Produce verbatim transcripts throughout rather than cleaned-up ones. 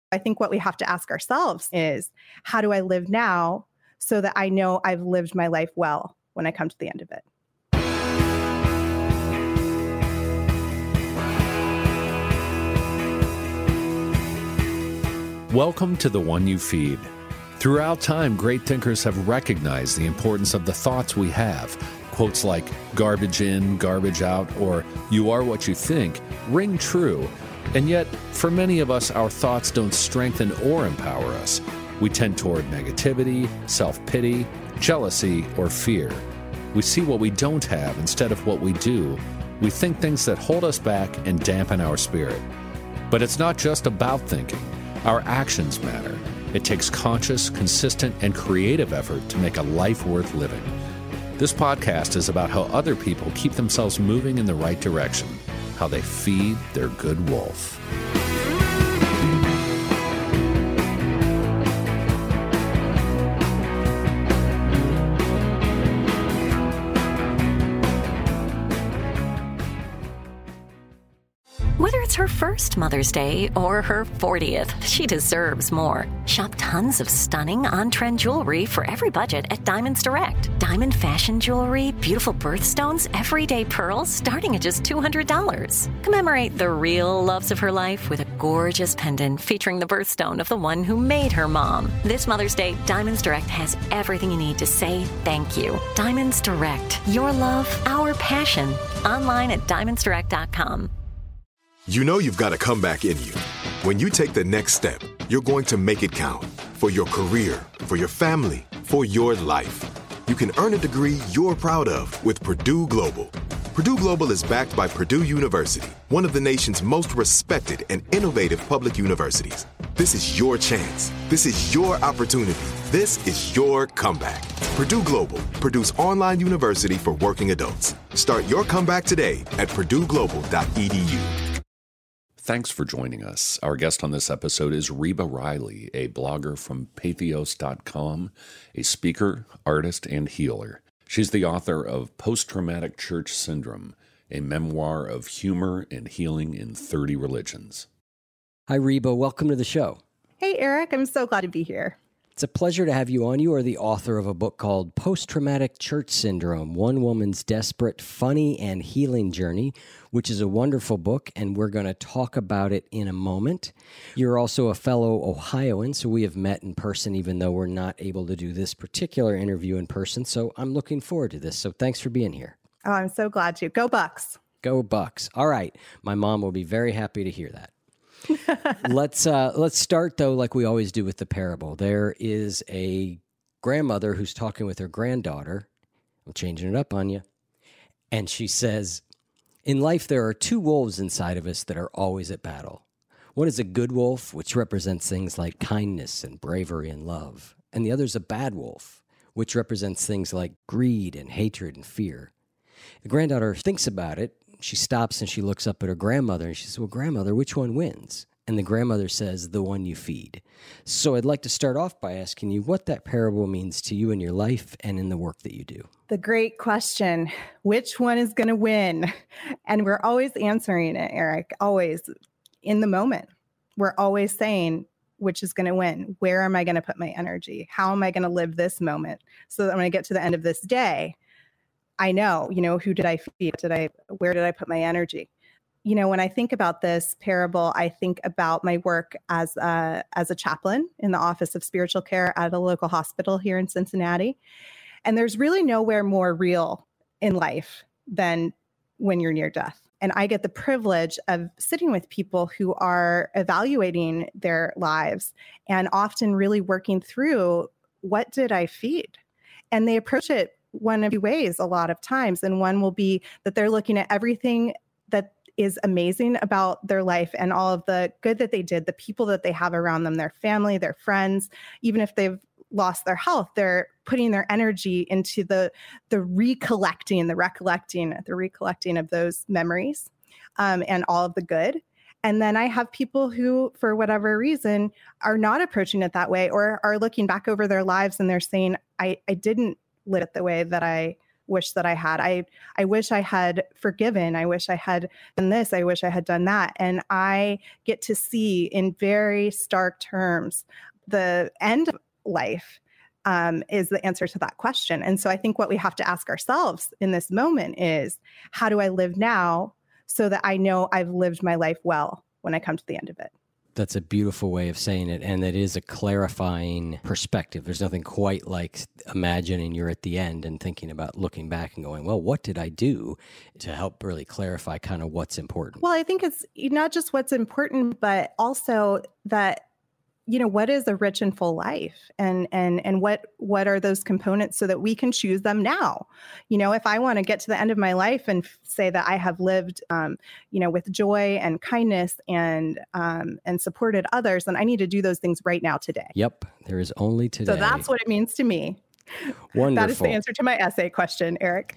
I think what we have to ask ourselves is, how do I live now so that I know I've lived my life well when I come to the end of it? Welcome to The One You Feed. Throughout time, great thinkers have recognized the importance of the thoughts we have. Quotes like garbage in, garbage out, or you are what you think ring true. And yet, for many of us, our thoughts don't strengthen or empower us. We tend toward negativity, self-pity, jealousy, or fear. We see what we don't have instead of what we do. We think things that hold us back and dampen our spirit. But it's not just about thinking. Our actions matter. It takes conscious, consistent, and creative effort to make a life worth living. This podcast is about how other people keep themselves moving in the right direction, how they feed their good wolf. Whether it's her first Mother's Day or her fortieth, she deserves more. Shop tons of stunning on-trend jewelry for every budget at Diamonds Direct. Diamond fashion jewelry, beautiful birthstones, everyday pearls starting at just two hundred dollars. Commemorate the real loves of her life with a gorgeous pendant featuring the birthstone of the one who made her mom. This Mother's Day, Diamonds Direct has everything you need to say thank you. Diamonds Direct. Your love, our passion. Online at diamonds direct dot com. You know you've got a comeback in you. When you take the next step, you're going to make it count. For your career, for your family, for your life. You can earn a degree you're proud of with Purdue Global. Purdue Global is backed by Purdue University, one of the nation's most respected and innovative public universities. This is your chance. This is your opportunity. This is your comeback. Purdue Global, Purdue's online university for working adults. Start your comeback today at purdue global dot e d u. Thanks for joining us. Our guest on this episode is Reba Riley, a blogger from patheos dot com, a speaker, artist, and healer. She's the author of Post-Traumatic Church Syndrome, a memoir of humor and healing in thirty religions. Hi, Reba. Welcome to the show. Hey, Eric. I'm so glad to be here. It's a pleasure to have you on. You are the author of a book called Post-Traumatic Church Syndrome, One Woman's Desperate, Funny, and Healing Journey, which is a wonderful book, and we're going to talk about it in a moment. You're also a fellow Ohioan, so we have met in person, even though we're not able to do this particular interview in person, so I'm looking forward to this. So thanks for being here. Oh, I'm so glad to. Go Bucks. Go Bucks. All right. My mom will be very happy to hear that. let's uh, let's start, though, like we always do with the parable. There is a grandmother who's talking with her granddaughter. I'm changing it up on you. And she says, in life, there are two wolves inside of us that are always at battle. One is a good wolf, which represents things like kindness and bravery and love. And the other is a bad wolf, which represents things like greed and hatred and fear. The granddaughter thinks about it. She stops and she looks up at her grandmother and she says, well, grandmother, which one wins? And the grandmother says, the one you feed. So I'd like to start off by asking you what that parable means to you in your life and in the work that you do. The great question, which one is going to win? And we're always answering it, Eric, always in the moment. We're always saying, which is going to win? Where am I going to put my energy? How am I going to live this moment so that when I get to the end of this day, I know, you know, who did I feed? Did I, where did I put my energy? You know, when I think about this parable, I think about my work as a, as a chaplain in the Office of Spiritual Care at a local hospital here in Cincinnati. And there's really nowhere more real in life than when you're near death. And I get the privilege of sitting with people who are evaluating their lives and often really working through, what did I feed? And they approach it one of two ways a lot of times. And one will be that they're looking at everything that is amazing about their life and all of the good that they did, the people that they have around them, their family, their friends. Even if they've lost their health, they're putting their energy into the the recollecting, the recollecting, the recollecting of those memories um, and all of the good. And then I have people who, for whatever reason, are not approaching it that way, or are looking back over their lives and they're saying, I, I didn't live it the way that I wish that I had. I, I wish I had forgiven. I wish I had done this. I wish I had done that. And I get to see in very stark terms the end of life um, is the answer to that question. And so I think what we have to ask ourselves in this moment is, how do I live now so that I know I've lived my life well when I come to the end of it? That's a beautiful way of saying it. And that is a clarifying perspective. There's nothing quite like imagining you're at the end and thinking about looking back and going, well, what did I do to help really clarify kind of what's important? Well, I think it's not just what's important, but also that, you know, what is a rich and full life, and and and what what are those components so that we can choose them now? You know, if I want to get to the end of my life and f- say that I have lived, um, you know, with joy and kindness and um, and supported others, then I need to do those things right now today. Yep, there is only today. So that's what it means to me. Wonderful. That is the answer to my essay question, Eric.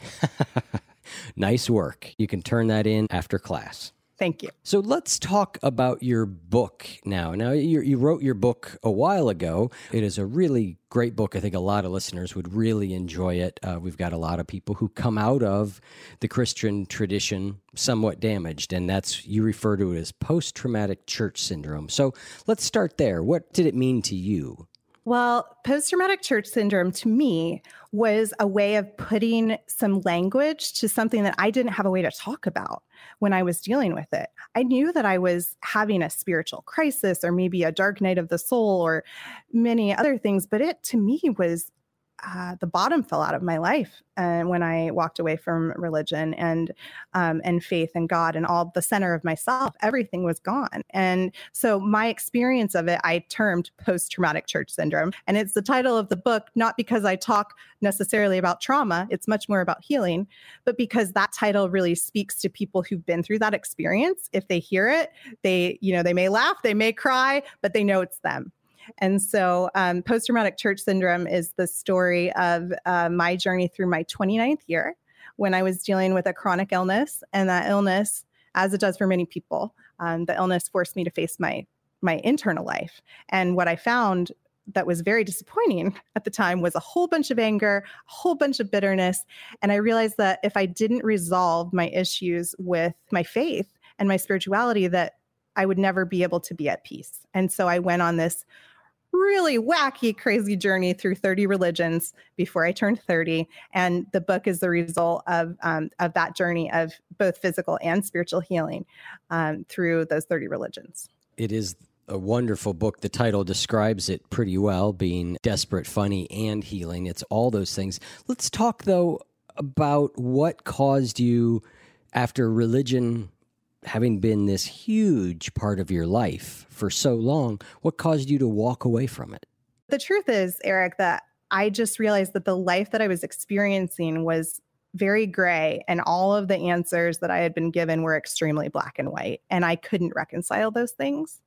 Nice work. You can turn that in after class. Thank you. So let's talk about your book now. Now, you, you wrote your book a while ago. It is a really great book. I think a lot of listeners would really enjoy it. Uh, we've got a lot of people who come out of the Christian tradition somewhat damaged, and that's, you refer to it as post-traumatic church syndrome. So let's start there. What did it mean to you? Well, post-traumatic church syndrome to me was a way of putting some language to something that I didn't have a way to talk about when I was dealing with it. I knew that I was having a spiritual crisis or maybe a dark night of the soul or many other things, but it to me was uh, the bottom fell out of my life uh, when I walked away from religion and um, and faith and God and all the center of myself. Everything was gone. And so my experience of it, I termed post-traumatic church syndrome. And it's the title of the book, not because I talk necessarily about trauma. It's much more about healing, but because that title really speaks to people who've been through that experience. If they hear it, they, you know, they may laugh, they may cry, but they know it's them. And so um, post-traumatic church syndrome is the story of uh, my journey through my twenty-ninth year when I was dealing with a chronic illness. And that illness, as it does for many people, um, the illness forced me to face my my internal life. And what I found that was very disappointing at the time was a whole bunch of anger, a whole bunch of bitterness. And I realized that if I didn't resolve my issues with my faith and my spirituality, that I would never be able to be at peace. And so I went on this really wacky, crazy journey through thirty religions before I turned thirty. And the book is the result of, um, of that journey of both physical and spiritual healing um, through those thirty religions. It is a wonderful book. The title describes it pretty well, being desperate, funny, and healing. It's all those things. Let's talk, though, about what caused you, after religion having been this huge part of your life for so long, what caused you to walk away from it? The truth is, Eric, that I just realized that the life that I was experiencing was very gray, and all of the answers that I had been given were extremely black and white, and I couldn't reconcile those things.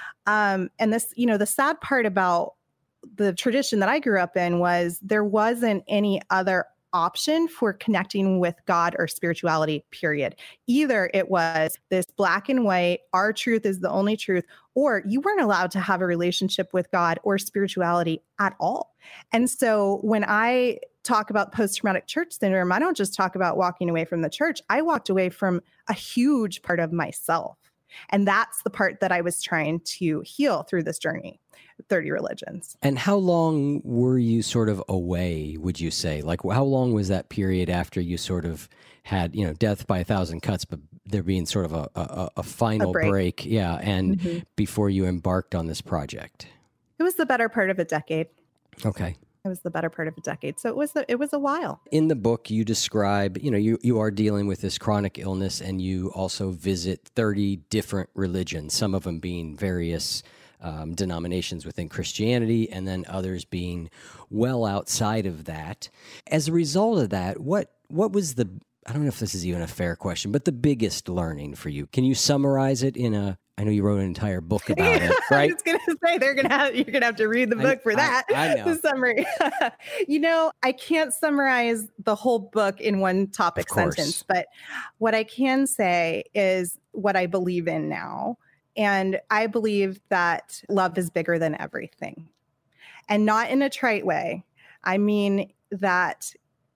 Um, and this, you know, the sad part about the tradition that I grew up in was there wasn't any other option for connecting with God or spirituality, period. Either it was this black and white, our truth is the only truth, or you weren't allowed to have a relationship with God or spirituality at all. And so when I talk about post-traumatic church syndrome, I don't just talk about walking away from the church. I walked away from a huge part of myself. And that's the part that I was trying to heal through this journey, thirty religions. And how long were you sort of away, would you say? Like, how long was that period after you sort of had, you know, death by a thousand cuts, but there being sort of a, a, a final a break. break? Yeah. And mm-hmm. before you embarked on this project? It was the better part of a decade. Okay. It was the better part of a decade. So it was a, it was a while. In the book, you describe, you know, you, you are dealing with this chronic illness, and you also visit thirty different religions, some of them being various um, denominations within Christianity, and then others being well outside of that. As a result of that, what what was the, I don't know if this is even a fair question, but the biggest learning for you? Can you summarize it in a, I know you wrote an entire book about it, right? I was going to say they're going to have you're going to have to read the book I, for that. I, I know. The summary. You know, I can't summarize the whole book in one topic sentence, but what I can say is what I believe in now, and I believe that love is bigger than everything, and not in a trite way. I mean that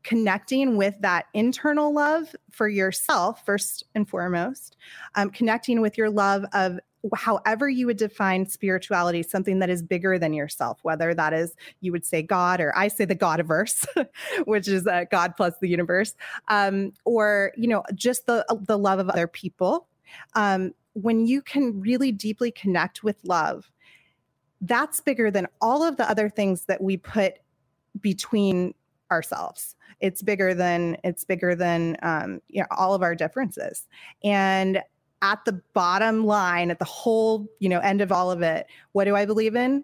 connecting with that internal love for yourself, first and foremost, um, connecting with your love of however you would define spirituality, something that is bigger than yourself, whether that is, you would say God, or I say the Godiverse, which is uh, God plus the universe, um, or, you know, just the, the love of other people. Um, when you can really deeply connect with love, that's bigger than all of the other things that we put between ourselves. It's bigger than, it's bigger than, um, you know, all of our differences. And at the bottom line, at the whole, you know, end of all of it, what do I believe in?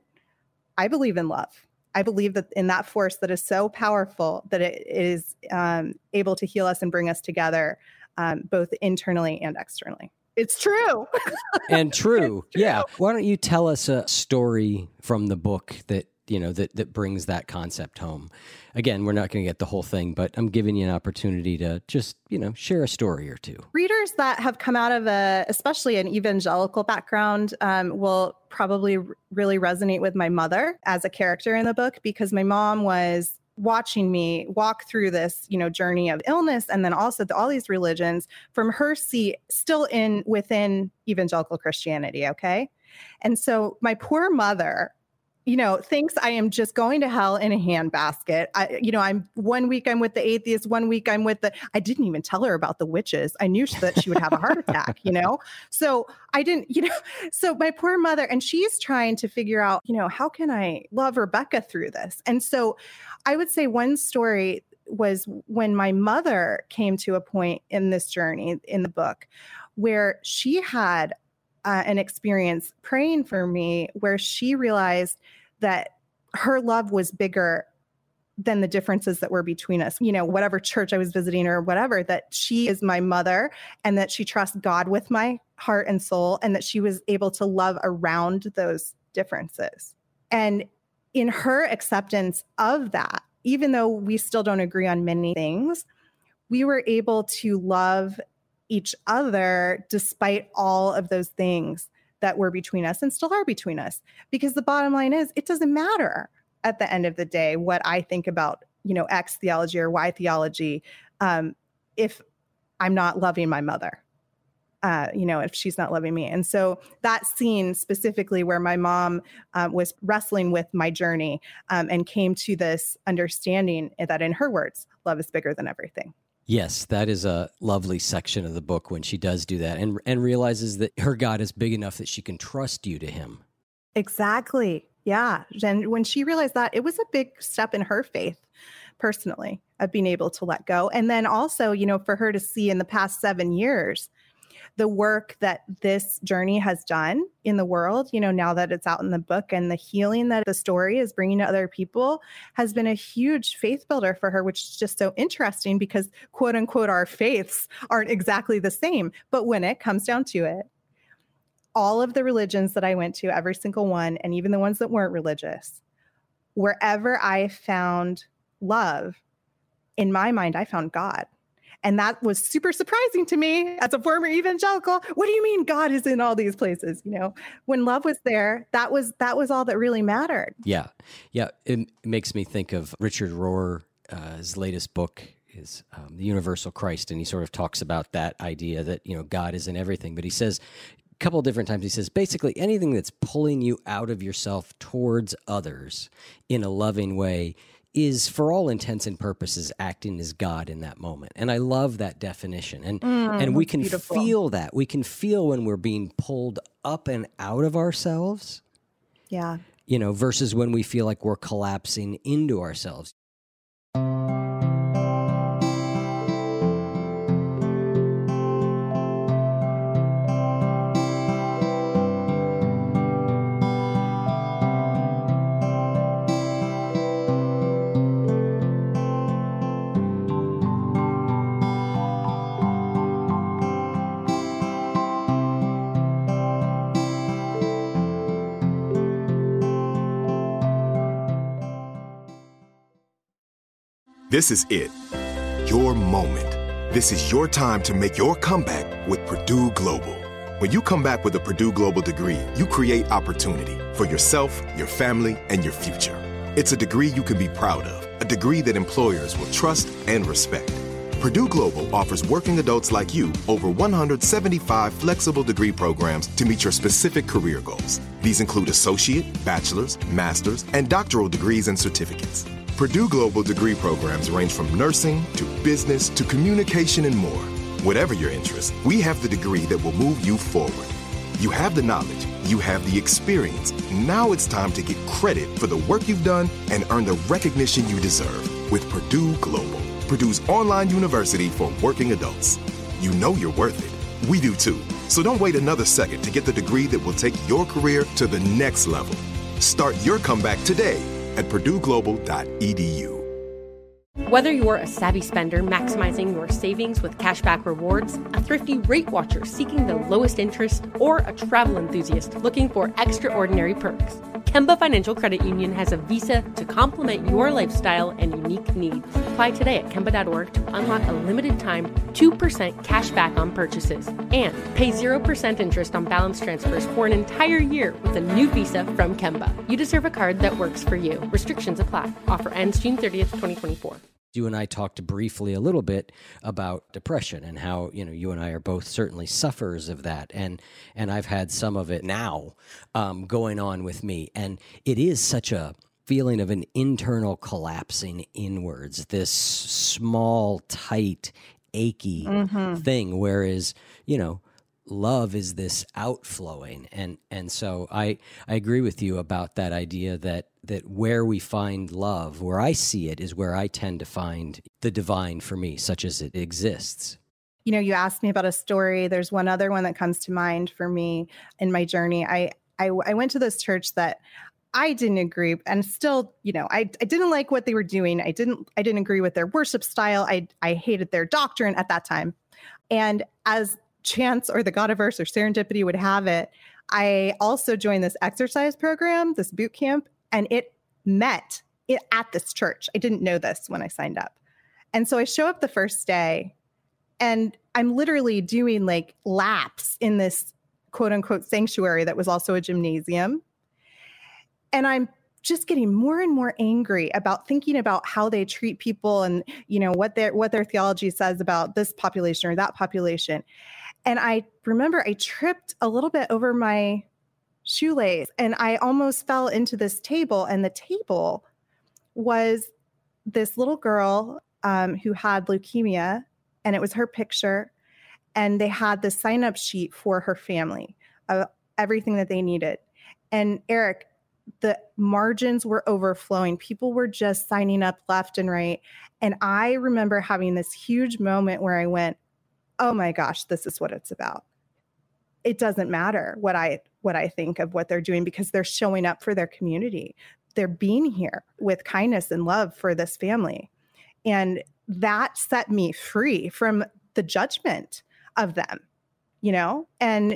I believe in love. I believe that in that force that is so powerful that it is um, able to heal us and bring us together, um, both internally and externally. It's true. And true. It's true. Yeah. Why don't you tell us a story from the book that, you know, that, that brings that concept home? Again, we're not going to get the whole thing, but I'm giving you an opportunity to just, you know, share a story or two. Readers that have come out of a, especially an evangelical background, um, will probably r- really resonate with my mother as a character in the book, because my mom was watching me walk through this, you know, journey of illness, and then also the, all these religions from her seat, still in within evangelical Christianity. Okay. And so my poor mother, you know, thinks I am just going to hell in a handbasket. I, you know, I'm one week I'm with the atheists, one week I'm with the, I didn't even tell her about the witches. I knew that she would have a heart attack, you know? So I didn't, you know, so my poor mother, and she's trying to figure out, you know, how can I love Rebecca through this? And so I would say one story was when my mother came to a point in this journey in the book where she had Uh, an experience praying for me where she realized that her love was bigger than the differences that were between us. You know, whatever church I was visiting or whatever, that she is my mother and that she trusts God with my heart and soul, and that she was able to love around those differences. And in her acceptance of that, even though we still don't agree on many things, we were able to love each other despite all of those things that were between us and still are between us. Because the bottom line is, it doesn't matter at the end of the day what I think about, you know, X theology or Y theology, um, if I'm not loving my mother, uh, you know, if she's not loving me. And so that scene specifically where my mom um, was wrestling with my journey um, and came to this understanding that, in her words, love is bigger than everything. Yes, that is a lovely section of the book when she does do that and and realizes that her God is big enough that she can trust you to him. Exactly. Yeah. And when she realized that, it was a big step in her faith personally of being able to let go. And then also, you know, for her to see in the past seven years, the work that this journey has done in the world, you know, now that it's out in the book, and the healing that the story is bringing to other people has been a huge faith builder for her, which is just so interesting because, quote unquote, our faiths aren't exactly the same. But when it comes down to it, all of the religions that I went to, every single one, and even the ones that weren't religious, wherever I found love, in my mind, I found God. And that was super surprising to me as a former evangelical. What do you mean God is in all these places? You know, when love was there, that was that was all that really mattered. Yeah. Yeah. It, it makes me think of Richard Rohr, uh, his latest book is um, The Universal Christ. And he sort of talks about that idea that, you know, God is in everything. But he says a couple of different times, he says, basically anything that's pulling you out of yourself towards others in a loving way is, for all intents and purposes, acting as God in that moment. And I love that definition. And Mm, and we can beautiful. feel that. We can feel when we're being pulled up and out of ourselves, Yeah. you know, versus when we feel like we're collapsing into ourselves. This is it. Your moment. This is your time to make your comeback with Purdue Global. When you come back with a Purdue Global degree, you create opportunity for yourself, your family, and your future. It's a degree you can be proud of a degree that employers will trust and respect. Purdue Global offers working adults like you over one hundred seventy-five flexible degree programs to meet your specific career goals. These include associate, bachelor's, master's, and doctoral degrees and certificates. Purdue Global degree programs range from nursing to business to communication and more. Whatever your interest, we have the degree that will move you forward. You have the knowledge, you have the experience. Now it's time to get credit for the work you've done and earn the recognition you deserve with Purdue Global, Purdue's online university for working adults. You know you're worth it. We do too. So don't wait another second to get the degree that will take your career to the next level. Start your comeback today at purdue global dot e d u. Whether you're a savvy spender maximizing your savings with cashback rewards, a thrifty rate watcher seeking the lowest interest, or a travel enthusiast looking for extraordinary perks, Kemba Financial Credit Union has a visa to complement your lifestyle and unique needs. Apply today at kemba dot org to unlock a limited time two percent cash back on purchases and pay zero percent interest on balance transfers for an entire year with a new visa from Kemba. You deserve a card that works for you. Restrictions apply. Offer ends June thirtieth, twenty twenty-four. You and I talked briefly a little bit about depression and how, you know, you and I are both certainly sufferers of that. And and I've had some of it now um, going on with me. And it is such a feeling of an internal collapsing inwards, this small, tight, achy mm-hmm. thing. Whereas, you know, love is this outflowing. And and so I, I agree with you about that idea that that where we find love, where I see it, is where I tend to find the divine for me, such as it exists. You know, you asked me about a story. There's one other one that comes to mind for me in my journey. I I, I went to this church that I didn't agree, and still, you know, I, I didn't like what they were doing. I didn't I didn't agree with their worship style. I I hated their doctrine at that time. And as chance or the Godiverse or serendipity would have it, I also joined this exercise program, this boot camp, and it met it at this church. I didn't know this when I signed up. And so I show up the first day and I'm literally doing like laps in this quote unquote sanctuary that was also a gymnasium. And I'm just getting more and more angry about thinking about how they treat people and, you know, what their what their theology says about this population or that population. And I remember I tripped a little bit over my shoelace and I almost fell into this table, and the table was this little girl um, who had leukemia, and it was her picture, and they had the sign-up sheet for her family of everything that they needed. And Eric, the margins were overflowing. People were just signing up left and right. And I remember having this huge moment where I went, oh my gosh, this is what it's about. It doesn't matter what I what I think of what they're doing, because they're showing up for their community. They're being here with kindness and love for this family. And that set me free from the judgment of them, you know? And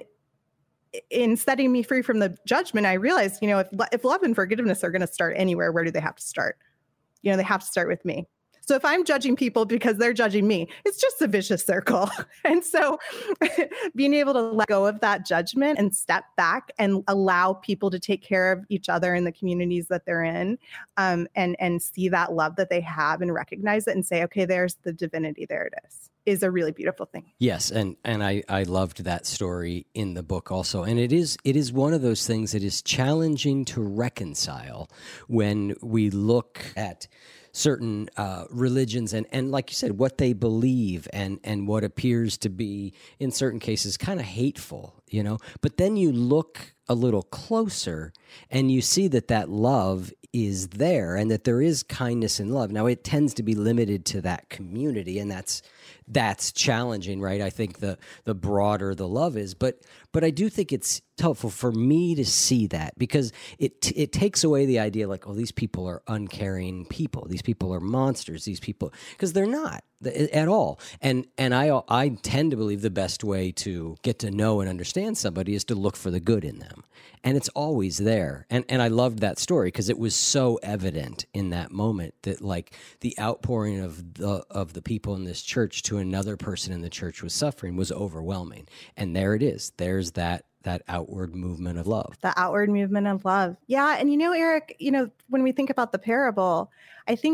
in setting me free from the judgment, I realized, you know, if if love and forgiveness are going to start anywhere, where do they have to start? You know, they have to start with me. So if I'm judging people because they're judging me, it's just a vicious circle. And so being able to let go of that judgment and step back and allow people to take care of each other in the communities that they're in, um, and, and see that love that they have and recognize it and say, okay, there's the divinity, there it is, is a really beautiful thing. Yes. And, and I, I loved that story in the book also. And it is, it is one of those things that is challenging to reconcile when we look at certain uh, religions and, and like you said, what they believe and, and what appears to be, in certain cases, kind of hateful, you know. But then you look a little closer and you see that that love is there and that there is kindness and love. Now, it tends to be limited to that community, and that's that's challenging, right? I think the the broader the love is, but but I do think it's helpful for me to see that, because it it takes away the idea like, oh, these people are uncaring people, these people are monsters, these people, because they're not at all. And and I I tend to believe the best way to get to know and understand somebody is to look for the good in them, and it's always there. And and I loved that story because it was so evident in that moment that like the outpouring of the of the people in this church to another person in the church was suffering was overwhelming. And there it is. There's that that outward movement of love. The outward movement of love. Yeah. And you know, Eric, you know, when we think about the parable, I think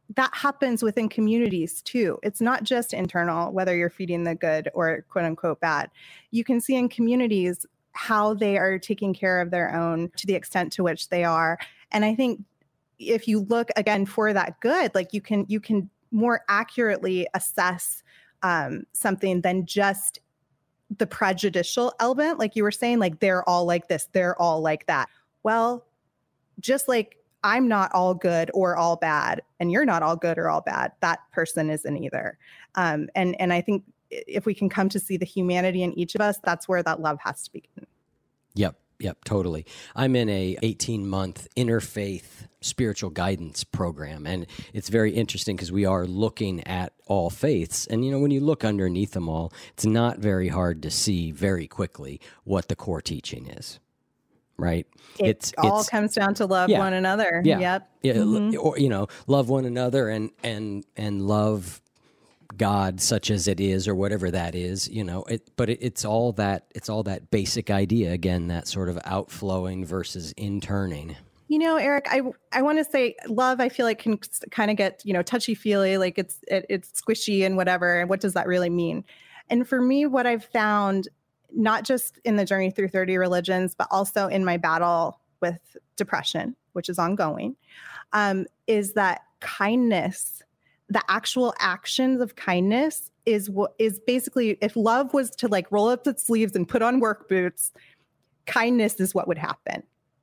that happens within communities too. It's not just internal, whether you're feeding the good or quote unquote bad. You can see in communities how they are taking care of their own to the extent to which they are. And I think if you look again for that good, like you can, you can more accurately assess um, something than just the prejudicial element. Like you were saying, like, they're all like this, they're all like that. Well, just like I'm not all good or all bad, and you're not all good or all bad, that person isn't either. Um, and, and I think if we can come to see the humanity in each of us, that's where that love has to begin. Yep. Yep. Totally. I'm in a eighteen month interfaith spiritual guidance program, and it's very interesting because we are looking at all faiths. And, you know, when you look underneath them all, it's not very hard to see very quickly what the core teaching is. Right. It it's all it's, comes down to love yeah, one another. Yeah. Yep. Yeah. Mm-hmm. Or, you know, love one another and, and, and love God such as it is, or whatever that is, you know, it, but it, it's all that, it's all that basic idea, again, that sort of outflowing versus interning. You know, Eric, I, I want to say love, I feel like can kind of get, you know, touchy feely, like it's, it, it's squishy and whatever. And what does that really mean? And for me, what I've found, not just in the journey through thirty religions, but also in my battle with depression, which is ongoing, um, is that kindness, the actual actions of kindness is what is basically, if love was to like roll up its sleeves and put on work boots, kindness is what would happen.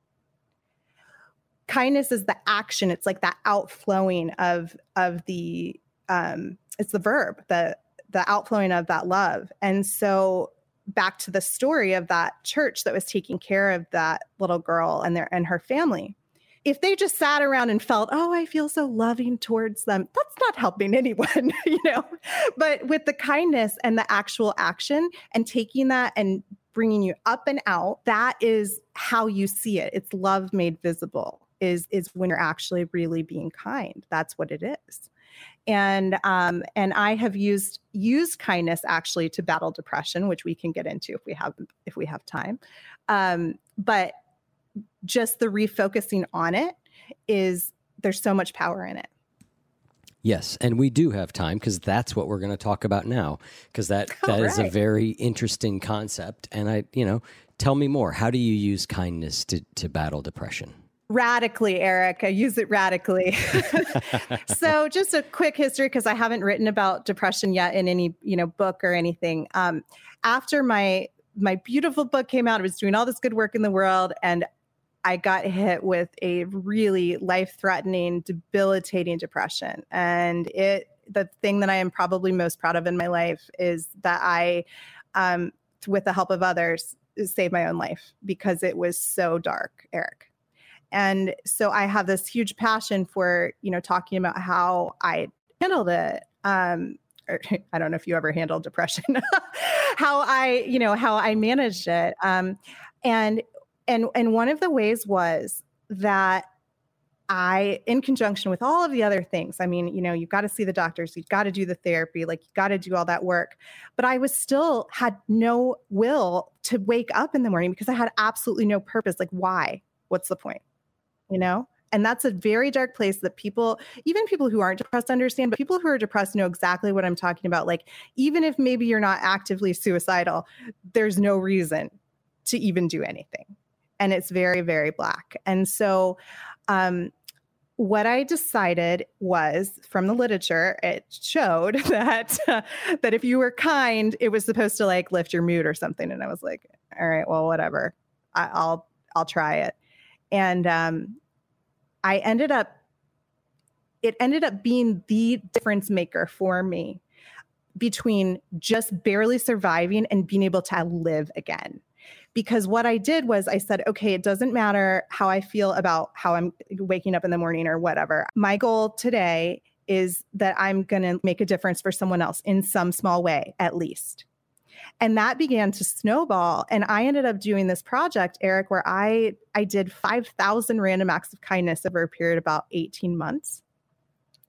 Kindness is the action. It's like that outflowing of, of the, um, it's the verb, the, the outflowing of that love. And so back to the story of that church that was taking care of that little girl and their, and her family. If they just sat around and felt, oh, I feel so loving towards them, that's not helping anyone, you know, but with the kindness and the actual action and taking that and bringing you up and out, that is how you see it. It's love made visible is, is when you're actually really being kind. That's what it is. And um, and I have used used kindness actually to battle depression, which we can get into if we have if we have time. Um, but just the refocusing on it is, there's so much power in it. Yes, and we do have time because that's what we're going to talk about now, because that, that is a very interesting concept. And I, you know, tell me more. How do you use kindness to, to battle depression? Radically, Eric. I use it radically. So just a quick history, because I haven't written about depression yet in any, you know, book or anything. Um, after my my beautiful book came out, I was doing all this good work in the world, and I got hit with a really life-threatening, debilitating depression. And it, the thing that I am probably most proud of in my life is that I, um, with the help of others, saved my own life, because it was so dark, Eric. And so I have this huge passion for, you know, talking about how I handled it. Um, or, I don't know if you ever handled depression, how I, you know, how I managed it. Um, and, and, and one of the ways was that I, in conjunction with all of the other things, I mean, you know, you've got to see the doctors, you've got to do the therapy, like you got to do all that work. But I was still had no will to wake up in the morning because I had absolutely no purpose. Like, why? What's the point? You know? And that's a very dark place that people, even people who aren't depressed understand, but people who are depressed know exactly what I'm talking about. Like, even if maybe you're not actively suicidal, there's no reason to even do anything. And it's very, very black. And so um, what I decided was, from the literature, it showed that, uh, that if you were kind, it was supposed to like lift your mood or something. And I was like, all right, well, whatever, I, I'll, I'll try it. And um, I ended up, it ended up being the difference maker for me between just barely surviving and being able to live again. Because what I did was I said, okay, it doesn't matter how I feel about how I'm waking up in the morning or whatever. My goal today is that I'm going to make a difference for someone else in some small way, at least. And that began to snowball. And I ended up doing this project, Eric, where I, I did five thousand random acts of kindness over a period of about eighteen months.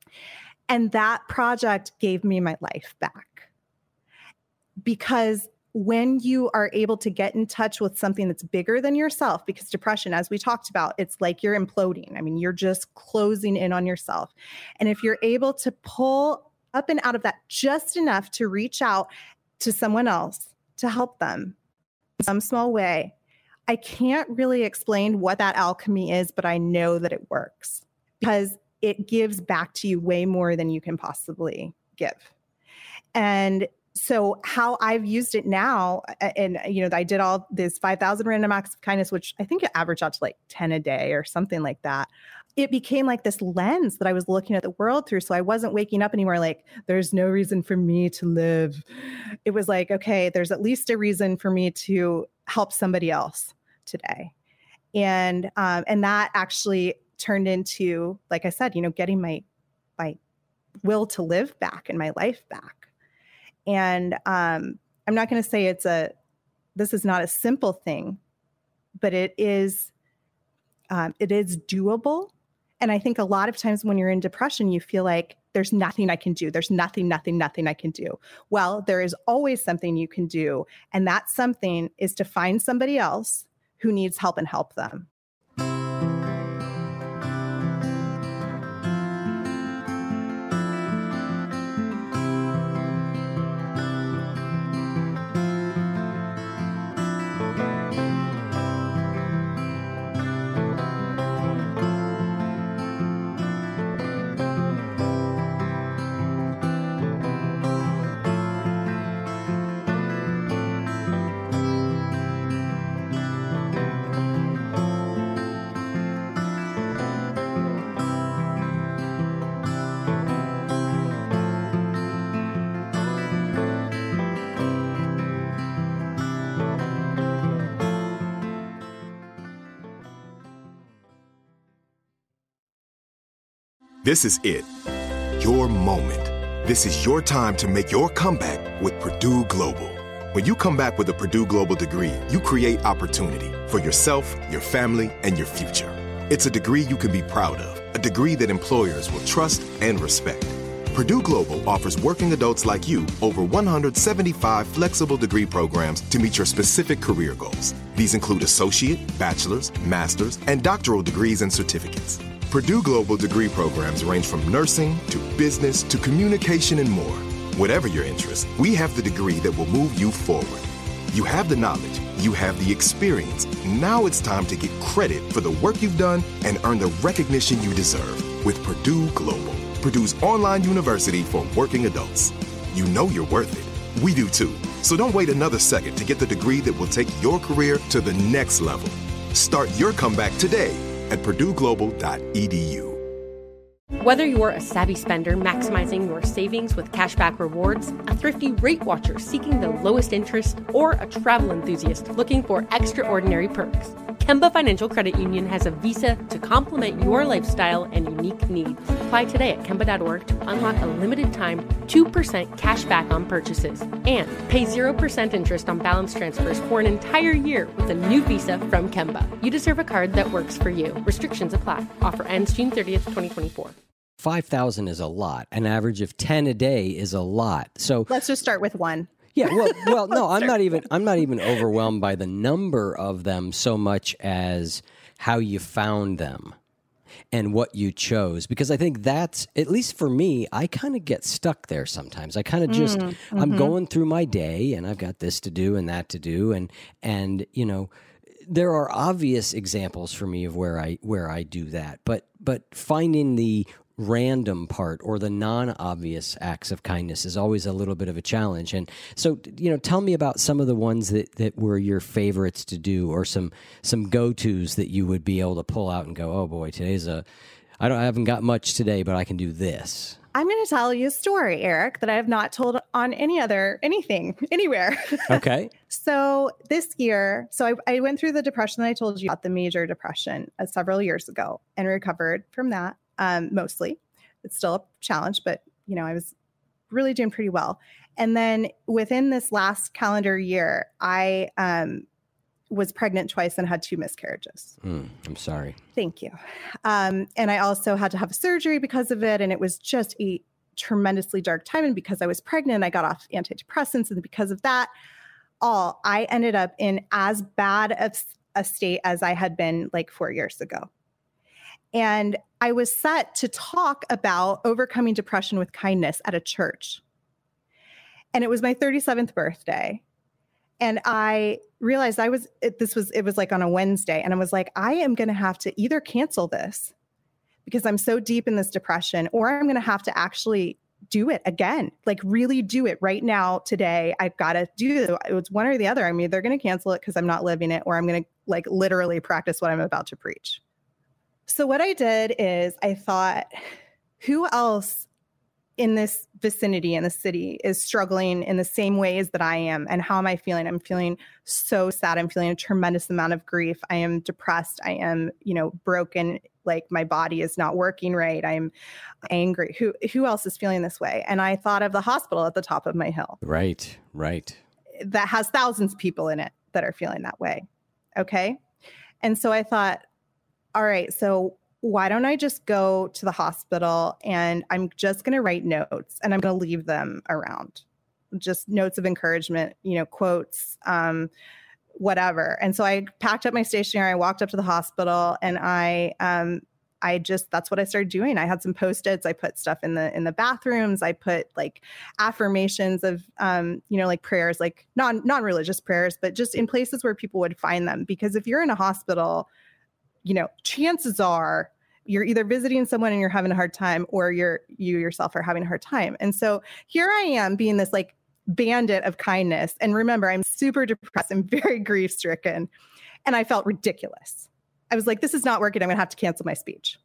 And that project gave me my life back. Because when you are able to get in touch with something that's bigger than yourself, because depression, as we talked about, it's like you're imploding. I mean, you're just closing in on yourself. And if you're able to pull up and out of that just enough to reach out to someone else to help them in some small way, I can't really explain what that alchemy is, but I know that it works because it gives back to you way more than you can possibly give. And so how I've used it now, and, you know, I did all this five thousand random acts of kindness, which I think it averaged out to like ten a day or something like that. It became like this lens that I was looking at the world through. So I wasn't waking up anymore like, there's no reason for me to live. It was like, okay, there's at least a reason for me to help somebody else today. And, um, and that actually turned into, like I said, you know, getting my, my will to live back and my life back. And um, I'm not going to say it's a, this is not a simple thing, but it is, um, it is doable. And I think a lot of times when you're in depression, you feel like there's nothing I can do. There's nothing, nothing, nothing I can do. Well, there is always something you can do. And that something is to find somebody else who needs help and help them. This is it. Your moment. This is your time to make your comeback with Purdue Global. When you come back with a Purdue Global degree, you create opportunity for yourself, your family, and your future. It's a degree you can be proud of, a degree that employers will trust and respect. Purdue Global offers working adults like you over one hundred seventy-five flexible degree programs to meet your specific career goals. These include associate, bachelor's, master's, and doctoral degrees and certificates. Purdue Global degree programs range from nursing to business to communication and more. Whatever your interest, we have the degree that will move you forward. You have the knowledge, you have the experience. Now it's time to get credit for the work you've done and earn the recognition you deserve with Purdue Global, Purdue's online university for working adults. You know you're worth it. We do too. So don't wait another second to get the degree that will take your career to the next level. Start your comeback today at purdue global dot e d u. Whether you're a savvy spender maximizing your savings with cashback rewards, a thrifty rate watcher seeking the lowest interest, or a travel enthusiast looking for extraordinary perks, Kemba Financial Credit Union has a visa to complement your lifestyle and unique needs. Apply today at kemba dot org to unlock a limited time two percent cash back on purchases and pay zero percent interest on balance transfers for an entire year with a new visa from Kemba. You deserve a card that works for you. Restrictions apply. Offer ends June thirtieth, twenty twenty-four. five thousand is a lot. An average of ten a day is a lot. So let's just start with one. Yeah, well, well, no, I'm not even I'm not even overwhelmed by the number of them so much as how you found them and what you chose, because I think that's, at least for me, I kind of get stuck there sometimes. I kind of just mm, mm-hmm. I'm going through my day and I've got this to do and that to do, and and you know, there are obvious examples for me of where I where I do that, but but finding the random part or the non-obvious acts of kindness is always a little bit of a challenge. And so, you know, tell me about some of the ones that, that were your favorites to do, or some some go-tos that you would be able to pull out and go, oh boy, today's a, I don't, I haven't got much today, but I can do this. I'm going to tell you a story, Eric, that I have not told on any other, anything, anywhere. Okay. So this year, so I, I went through the depression that I told you about, the major depression uh, several years ago, and recovered from that. Um, mostly. It's still a challenge, but, you know, I was really doing pretty well. And then within this last calendar year, I um, was pregnant twice and had two miscarriages. Mm, I'm sorry. Thank you. Um, and I also had to have surgery because of it. And it was just a tremendously dark time. And because I was pregnant, I got off antidepressants. And because of that, all, I ended up in as bad of a state as I had been like four years ago. And I was set to talk about overcoming depression with kindness at a church. And it was my thirty-seventh birthday. And I realized I was, it, this was, it was like on a Wednesday. And I was like, I am going to have to either cancel this because I'm so deep in this depression, or I'm going to have to actually do it again, like really do it right now, today. I've got to do it. It's one or the other. I mean, they're going to cancel it because I'm not living it, or I'm going to like literally practice what I'm about to preach. So what I did is I thought, who else in this vicinity, in the city, is struggling in the same ways that I am? And how am I feeling? I'm feeling so sad. I'm feeling a tremendous amount of grief. I am depressed. I am, you know, broken. Like my body is not working right. I'm angry. Who, who else is feeling this way? And I thought of the hospital at the top of my hill. Right, right. That has thousands of people in it that are feeling that way. Okay. And so I thought, all right, so why don't I just go to the hospital and I'm just going to write notes and I'm going to leave them around. Just notes of encouragement, you know, quotes, um, whatever. And so I packed up my stationery. I walked up to the hospital and I, um, I just, that's what I started doing. I had some Post-its. I put stuff in the, in the bathrooms. I put like affirmations of, um, you know, like prayers, like non, non-religious prayers, but just in places where people would find them. Because if you're in a hospital, you know, chances are you're either visiting someone and you're having a hard time, or you're, you yourself are having a hard time. And so here I am being this like bandit of kindness. And remember, I'm super depressed and very grief stricken. And I felt ridiculous. I was like, this is not working. I'm going to have to cancel my speech.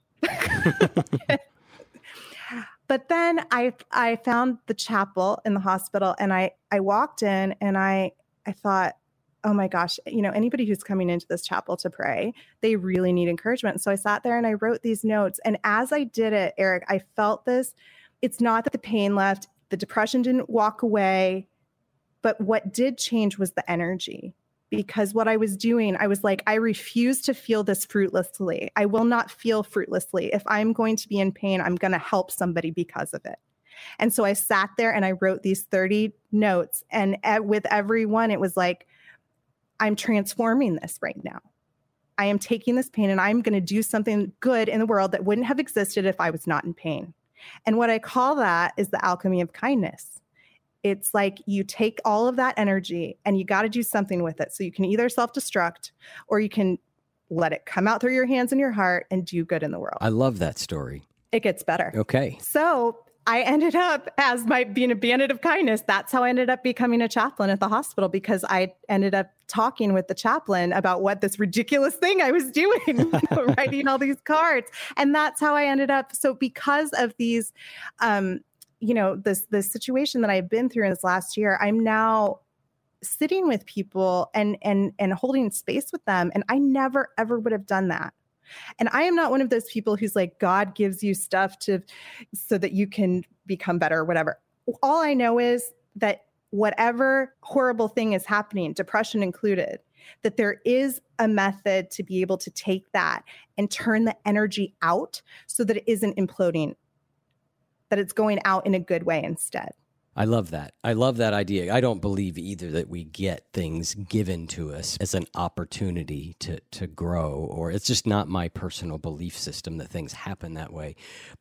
But then I, I found the chapel in the hospital, and I, I walked in and I, I thought, oh my gosh, you know, anybody who's coming into this chapel to pray, they really need encouragement. So I sat there and I wrote these notes. And as I did it, Eric, I felt this. It's not that the pain left, the depression didn't walk away, but what did change was the energy. Because what I was doing, I was like, I refuse to feel this fruitlessly. I will not feel fruitlessly. If I'm going to be in pain, I'm going to help somebody because of it. And so I sat there and I wrote these thirty notes. And at, with every one, it was like, I'm transforming this right now. I am taking this pain and I'm going to do something good in the world that wouldn't have existed if I was not in pain. And what I call that is the alchemy of kindness. It's like you take all of that energy and you got to do something with it. So you can either self-destruct or you can let it come out through your hands and your heart and do good in the world. I love that story. It gets better. Okay. So I ended up as my being a bandit of kindness. That's how I ended up becoming a chaplain at the hospital, because I ended up talking with the chaplain about what this ridiculous thing I was doing, you know, writing all these cards. And that's how I ended up. So because of these, um, you know, this, this situation that I've been through in this last year, I'm now sitting with people and, and, and holding space with them. And I never, ever would have done that. And I am not one of those people who's like, God gives you stuff to, so that you can become better or whatever. All I know is that whatever horrible thing is happening, depression included, that there is a method to be able to take that and turn the energy out so that it isn't imploding, that it's going out in a good way instead. I love that. I love that idea. I don't believe either that we get things given to us as an opportunity to, to grow, or it's just not my personal belief system that things happen that way.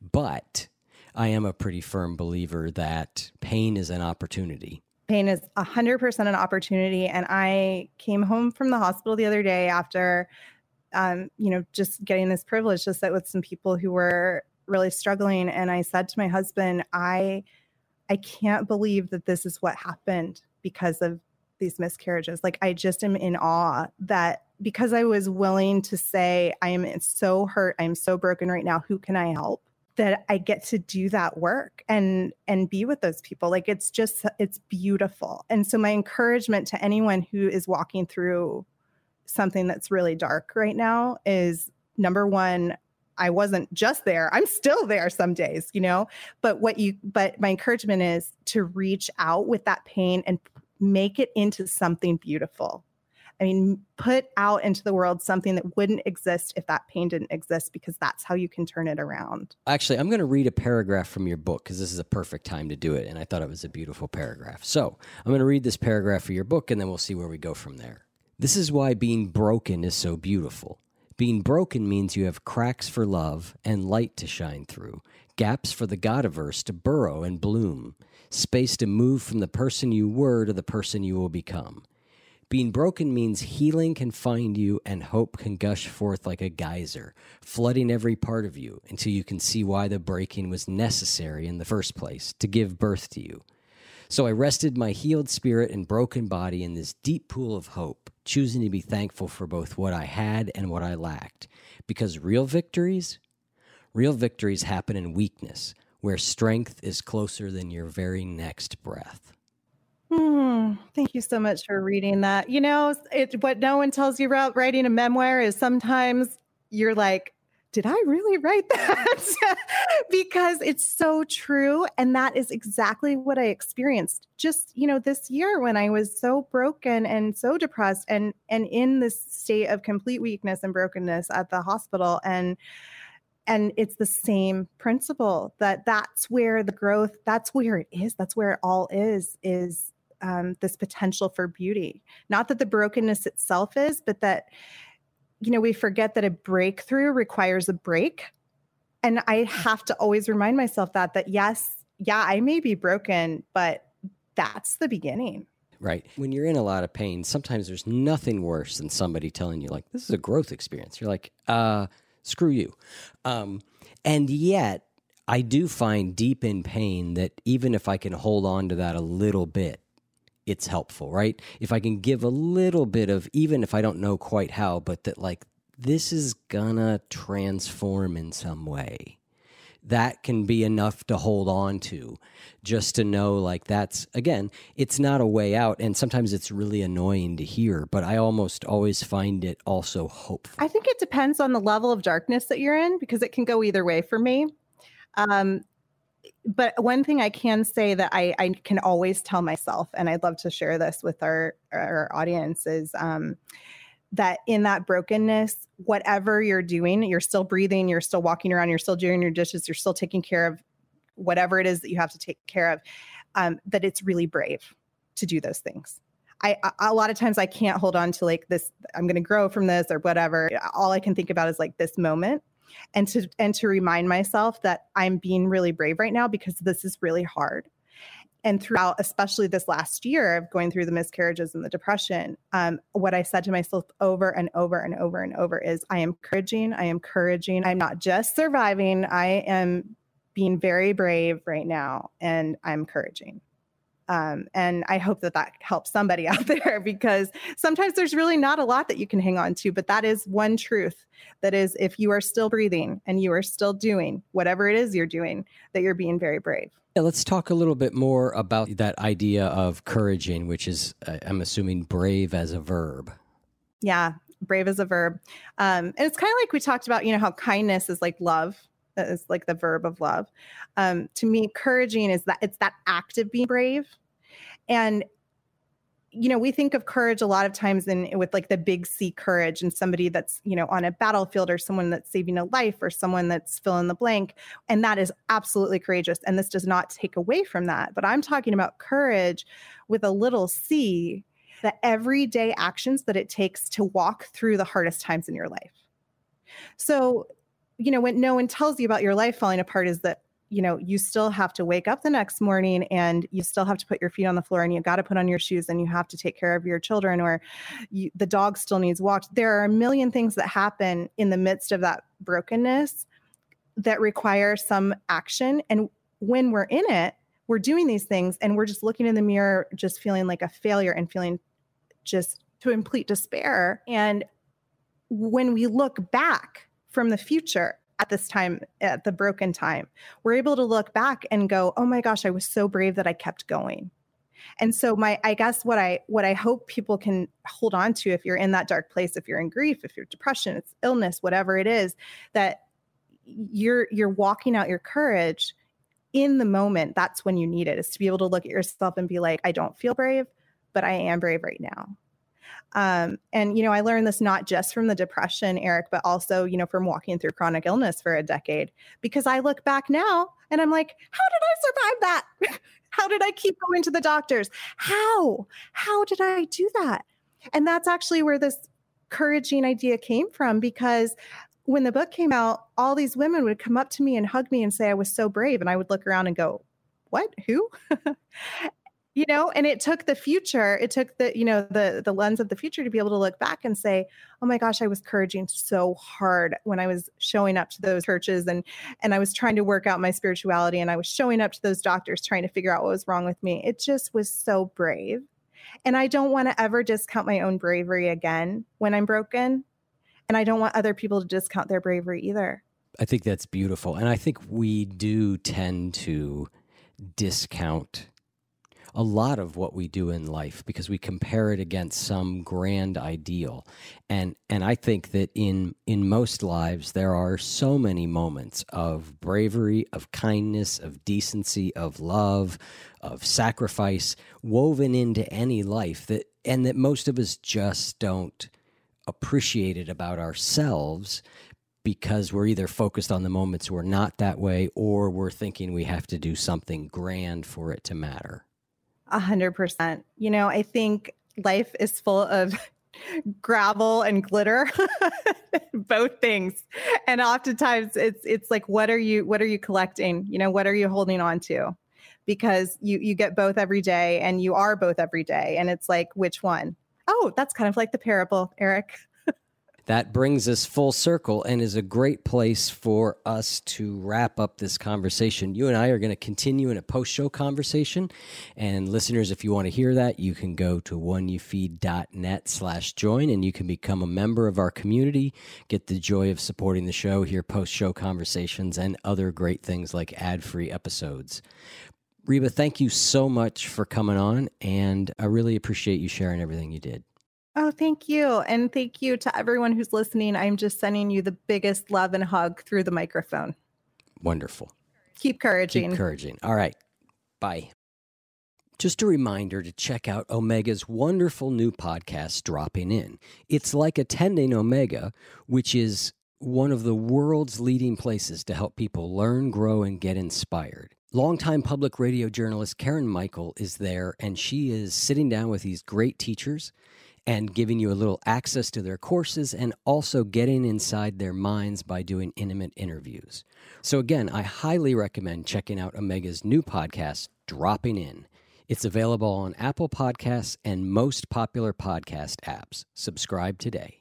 But I am a pretty firm believer that pain is an opportunity. Pain is one hundred percent an opportunity. And I came home from the hospital the other day after, um, you know, just getting this privilege to sit with some people who were really struggling. And I said to my husband, I... I can't believe that this is what happened because of these miscarriages. Like, I just am in awe that because I was willing to say, I am so hurt, I'm so broken right now, who can I help? That I get to do that work and, and be with those people. Like, it's just, it's beautiful. And so my encouragement to anyone who is walking through something that's really dark right now is, number one, I wasn't just there. I'm still there some days, you know, but what you, but my encouragement is to reach out with that pain and make it into something beautiful. I mean, put out into the world something that wouldn't exist if that pain didn't exist, because that's how you can turn it around. Actually, I'm going to read a paragraph from your book because this is a perfect time to do it. And I thought it was a beautiful paragraph. So I'm going to read this paragraph for your book, and then we'll see where we go from there. This is why being broken is so beautiful. Being broken means you have cracks for love and light to shine through, gaps for the Godiverse to burrow and bloom, space to move from the person you were to the person you will become. Being broken means healing can find you and hope can gush forth like a geyser, flooding every part of you until you can see why the breaking was necessary in the first place, to give birth to you. So I rested my healed spirit and broken body in this deep pool of hope, choosing to be thankful for both what I had and what I lacked. Because real victories, real victories happen in weakness, where strength is closer than your very next breath. Hmm. Thank you so much for reading that. You know, it, what no one tells you about writing a memoir is sometimes you're like, did I really write that? Because it's so true. And that is exactly what I experienced just, you know, this year when I was so broken and so depressed and, and in this state of complete weakness and brokenness at the hospital. And And it's the same principle that that's where the growth, that's where it is. That's where it all is, is um, this potential for beauty. Not that the brokenness itself is, but that, you know, we forget that a breakthrough requires a break. And I have to always remind myself that, that yes, yeah, I may be broken, but that's the beginning. Right. When you're in a lot of pain, sometimes there's nothing worse than somebody telling you like, this is a growth experience. You're like, uh, screw you. Um, and yet I do find deep in pain that even if I can hold on to that a little bit, it's helpful, right? If I can give a little bit of, even if I don't know quite how, but that like, this is gonna transform in some way. That can be enough to hold on to, just to know like that's, again, it's not a way out. And sometimes it's really annoying to hear, but I almost always find it also hopeful. I think it depends on the level of darkness that you're in, because it can go either way for me. Um, but one thing I can say that I, I can always tell myself, and I'd love to share this with our, our audience, is um, that in that brokenness, whatever you're doing, you're still breathing, you're still walking around, you're still doing your dishes, you're still taking care of whatever it is that you have to take care of, um, that it's really brave to do those things. I, a lot of times I can't hold on to like this, I'm going to grow from this or whatever. All I can think about is like this moment, and to, and to remind myself that I'm being really brave right now because this is really hard. And throughout, especially this last year of going through the miscarriages and the depression, um, what I said to myself over and over and over and over is, I am encouraging, I am encouraging. I'm not just surviving. I am being very brave right now, and I'm encouraging. Um, and I hope that that helps somebody out there, because sometimes there's really not a lot that you can hang on to, but that is one truth. That is, if you are still breathing and you are still doing whatever it is you're doing, that you're being very brave. Yeah, let's talk a little bit more about that idea of encouraging, which is, uh, I'm assuming, brave as a verb. Yeah, brave as a verb. Um, and it's kind of like we talked about, you know, how kindness is like love. That is like the verb of love. Um, to me, encouraging is that it's that act of being brave. And, you know, we think of courage a lot of times in with like the big C courage, and somebody that's, you know, on a battlefield, or someone that's saving a life, or someone that's fill in the blank. And that is absolutely courageous. And this does not take away from that. But I'm talking about courage with a little c, the everyday actions that it takes to walk through the hardest times in your life. So, you know, when no one tells you about your life falling apart, is that, you know, you still have to wake up the next morning, and you still have to put your feet on the floor, and you got to put on your shoes, and you have to take care of your children, or you, the dog still needs walked. There are a million things that happen in the midst of that brokenness that require some action. And when we're in it, we're doing these things, and we're just looking in the mirror, just feeling like a failure and feeling just to complete despair. And when we look back from the future, at this time, at the broken time, we're able to look back and go, oh my gosh, I was so brave that I kept going. And so my, I guess what I, what I hope people can hold on to, if you're in that dark place, if you're in grief, if you're depression, it's illness, whatever it is, that you're, you're walking out your courage in the moment. That's when you need it, is to be able to look at yourself and be like, I don't feel brave, but I am brave right now. Um, and, you know, I learned this not just from the depression, Eric, but also, you know, from walking through chronic illness for a decade, because I look back now and I'm like, how did I survive that? How did I keep going to the doctors? How? How did I do that? And that's actually where this Couraging idea came from, because when the book came out, all these women would come up to me and hug me and say I was so brave. And I would look around and go, what? Who? You know, and it took the future, it took the, you know, the the lens of the future to be able to look back and say, oh my gosh, I was couraging so hard when I was showing up to those churches and and I was trying to work out my spirituality, and I was showing up to those doctors trying to figure out what was wrong with me. It just was so brave. And I don't want to ever discount my own bravery again when I'm broken. And I don't want other people to discount their bravery either. I think that's beautiful. And I think we do tend to discount a lot of what we do in life because we compare it against some grand ideal. And and I think that in in most lives, there are so many moments of bravery, of kindness, of decency, of love, of sacrifice woven into any life that and that most of us just don't appreciate it about ourselves because we're either focused on the moments we're not that way, or we're thinking we have to do something grand for it to matter. A hundred percent. You know, I think life is full of gravel and glitter, both things. And oftentimes it's, it's like, what are you, what are you collecting? You know, what are you holding on to? Because you, you get both every day and you are both every day. And it's like, which one? Oh, that's kind of like the parable, Eric. That brings us full circle and is a great place for us to wrap up this conversation. You and I are going to continue in a post-show conversation. And listeners, if you want to hear that, you can go to one you feed dot net slash join, and you can become a member of our community, get the joy of supporting the show, hear post-show conversations, and other great things like ad-free episodes. Reba, thank you so much for coming on, and I really appreciate you sharing everything you did. Oh, thank you. And thank you to everyone who's listening. I'm just sending you the biggest love and hug through the microphone. Wonderful. Keep encouraging. Keep encouraging. All right. Bye. Just a reminder to check out Omega's wonderful new podcast, Dropping In. It's like attending Omega, which is one of the world's leading places to help people learn, grow, and get inspired. Longtime public radio journalist Karen Michael is there, and she is sitting down with these great teachers and giving you a little access to their courses and also getting inside their minds by doing intimate interviews. So again, I highly recommend checking out Omega's new podcast, Dropping In. It's available on Apple Podcasts and most popular podcast apps. Subscribe today.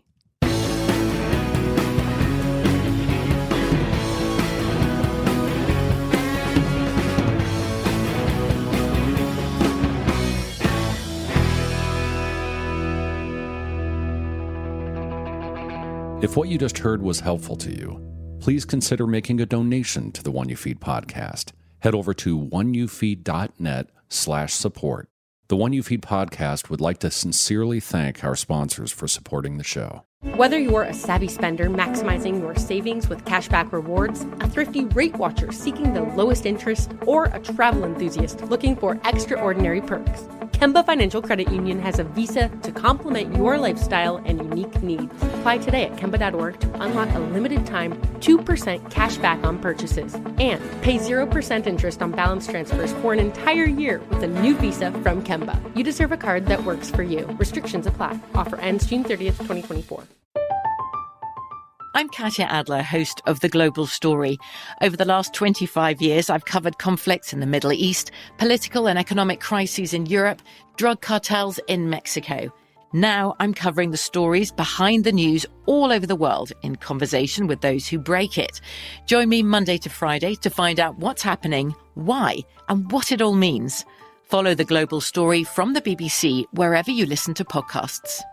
If what you just heard was helpful to you, please consider making a donation to the One You Feed podcast. Head over to one you feed dot net slash support. The One You Feed podcast would like to sincerely thank our sponsors for supporting the show. Whether you're a savvy spender maximizing your savings with cashback rewards, a thrifty rate watcher seeking the lowest interest, or a travel enthusiast looking for extraordinary perks, Kemba Financial Credit Union has a visa to complement your lifestyle and unique needs. Apply today at Kemba dot org to unlock a limited time two percent cash back on purchases and pay zero percent interest on balance transfers for an entire year with a new visa from Kemba. You deserve a card that works for you. Restrictions apply. Offer ends June thirtieth, twenty twenty-four. I'm Katya Adler, host of The Global Story. Over the last twenty-five years, I've covered conflicts in the Middle East, political and economic crises in Europe, drug cartels in Mexico. Now I'm covering the stories behind the news all over the world in conversation with those who break it. Join me Monday to Friday to find out what's happening, why, and what it all means. Follow The Global Story from the B B C wherever you listen to podcasts.